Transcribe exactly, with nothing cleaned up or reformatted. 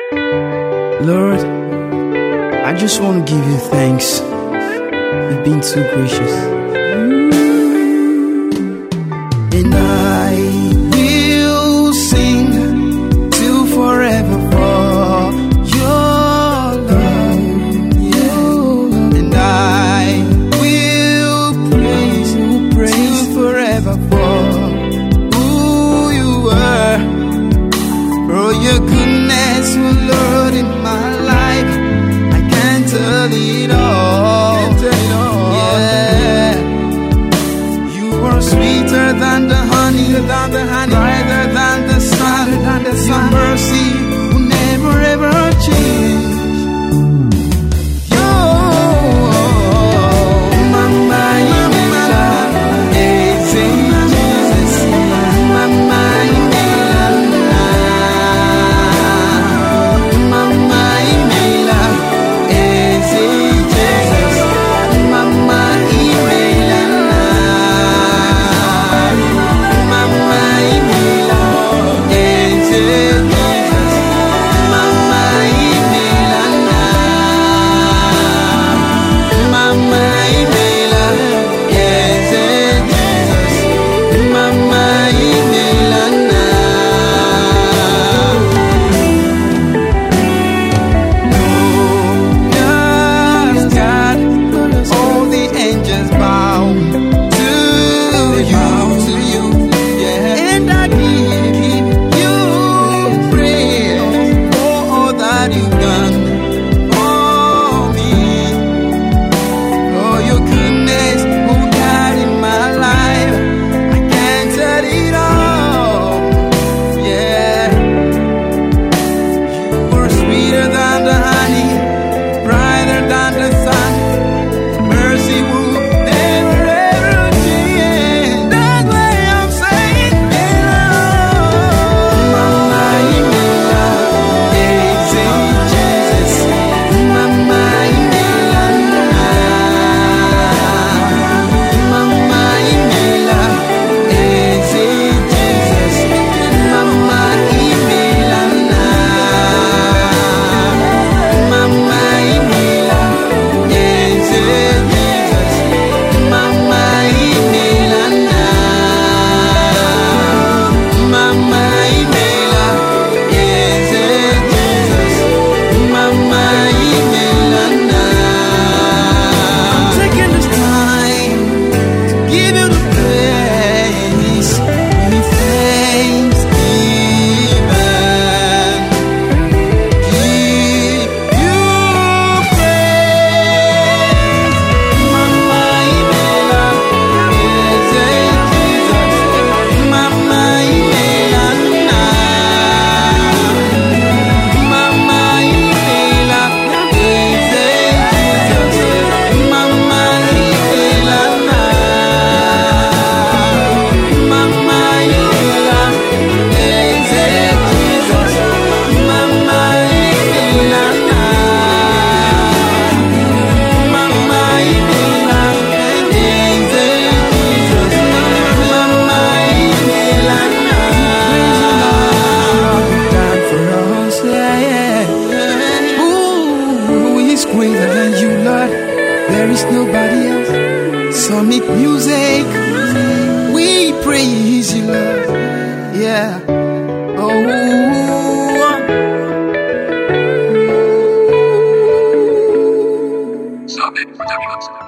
Lord, I just want to give you thanks. You've been too gracious. And I will sing till forever for your love. Yeah. And I will praise you till forever for who you are. For your goodness, oh Lord, in my life, I can't tell it all. Yeah, you are sweeter than the honey, than the honey, brighter than the sun, than the sun. Your mercy will never ever change. Greater than you, Lord. There is nobody else. Summit Music, we praise you, Lord. Yeah. Oh. Summit Productions.